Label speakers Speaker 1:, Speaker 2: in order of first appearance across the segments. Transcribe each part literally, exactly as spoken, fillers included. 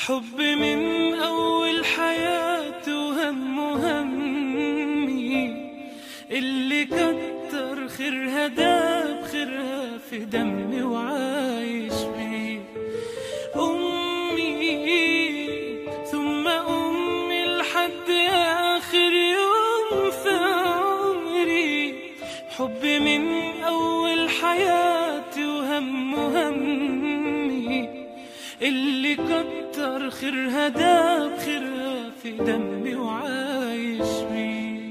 Speaker 1: حب من أول حياتي وهم همي، اللي كتر خيرها داب خيرها في دمي وعايش بيه. أمي ثم أمي لحد آخر يوم في عمري، حب من أول حياتي وهم همي، اللي كتر خيرها داب خيرها في دمي وعايش بيه.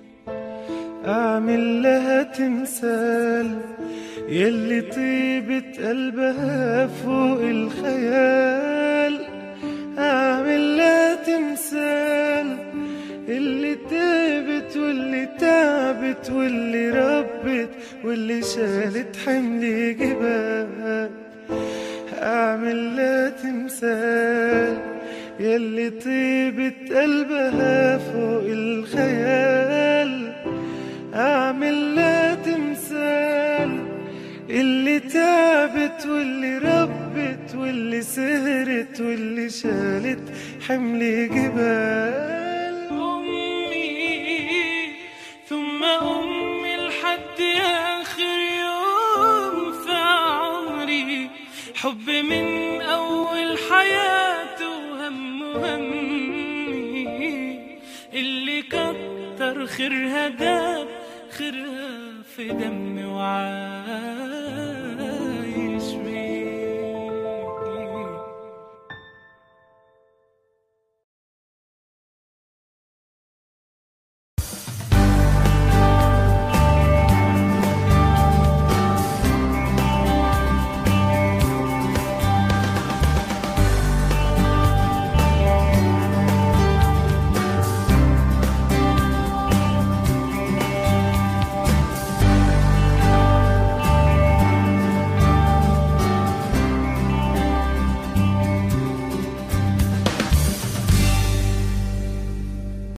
Speaker 2: أعمل لها تمثال يلي طيبة قلبها فوق الخيال، أعمل لها تمثال اللي تعبت واللي تعبت واللي ربت واللي شالت حمل جبال. أعمل لها تمثال يلي طيبة قلبها فوق الخيال، أعمل لها تمثال اللي تعبت واللي ربت واللي سهرت واللي شالت حمل جبال.
Speaker 1: أمي ثم أمي لحد آخر يوم في عمري، حب من أول حياتي وهم همي، اللي كتر خيرها داب خيرها في دمي وعاش